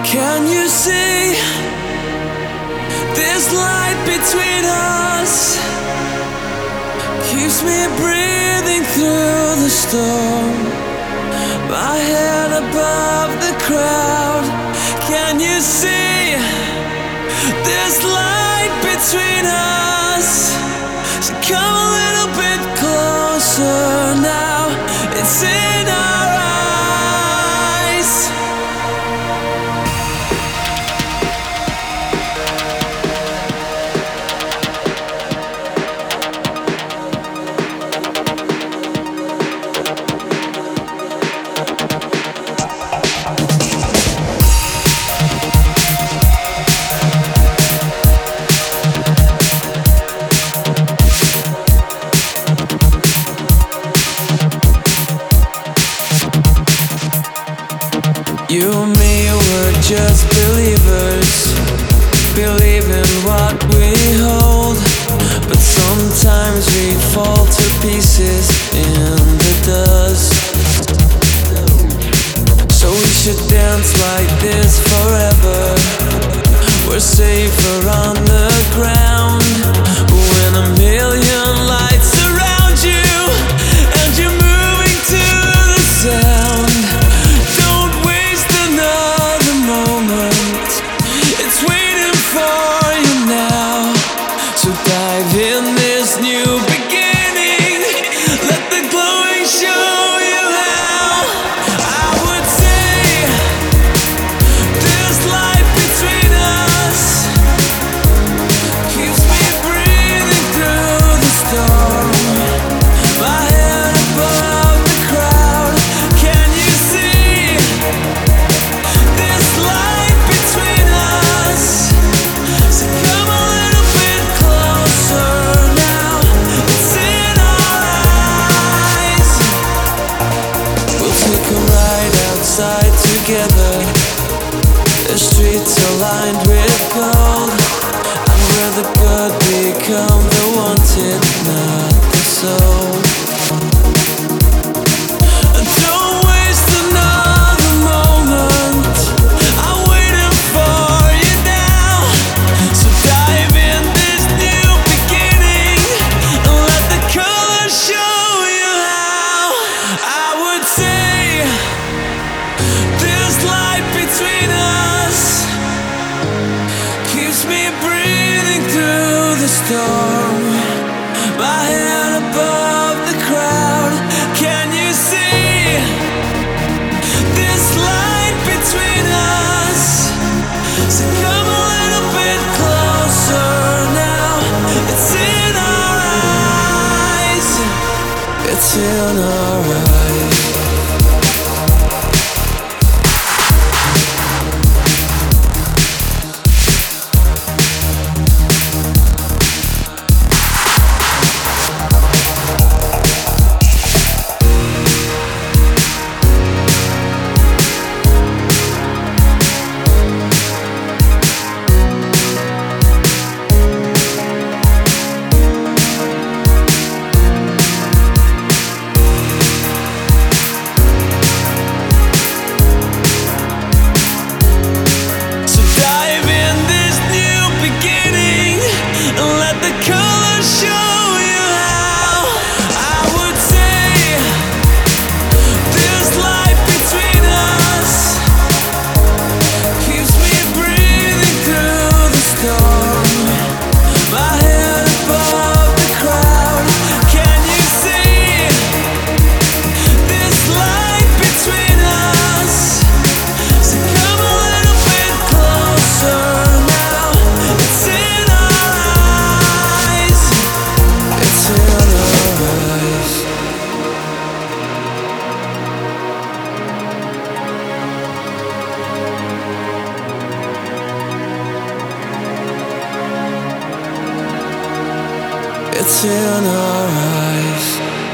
Can you see this light between us? Keeps me breathing through the storm, my head above the crowd. Can you see this light between us? So come a little bit closer now. It's in our eyes. You and me were just believers, believe in what we hold. But sometimes we fall to pieces in the dust. So we should dance like this forever. We're safer on the ground when a million lights surround you and you're moving to the sound. Dive in this new beginning. Let the glowing show you how. I would say this light between us keeps me breathing through the storm, my head above the crowd. Can you see this light between us? So come a little bit closer now. It's in our eyes. We'll take a ride outside together. The streets are lined with gold, and where the good become the wanted, not the soul. And don't waste another moment. I'm waiting for you now. So dive in this new beginning and let the colors show you how. I would say this light between us keeps me breathing through the storm, my head above the crowd. Can you see this light between us? So come a little bit closer now. It's in our eyes. It's in our eyes. So dive in this new beginning and let the colors show you how. I would say this light between us keeps me breathing through the storm, my head above the crowd. Can you see this light between us? So come a little bit closer now. It's in our eyes. It's in our eyes. It's in our eyes.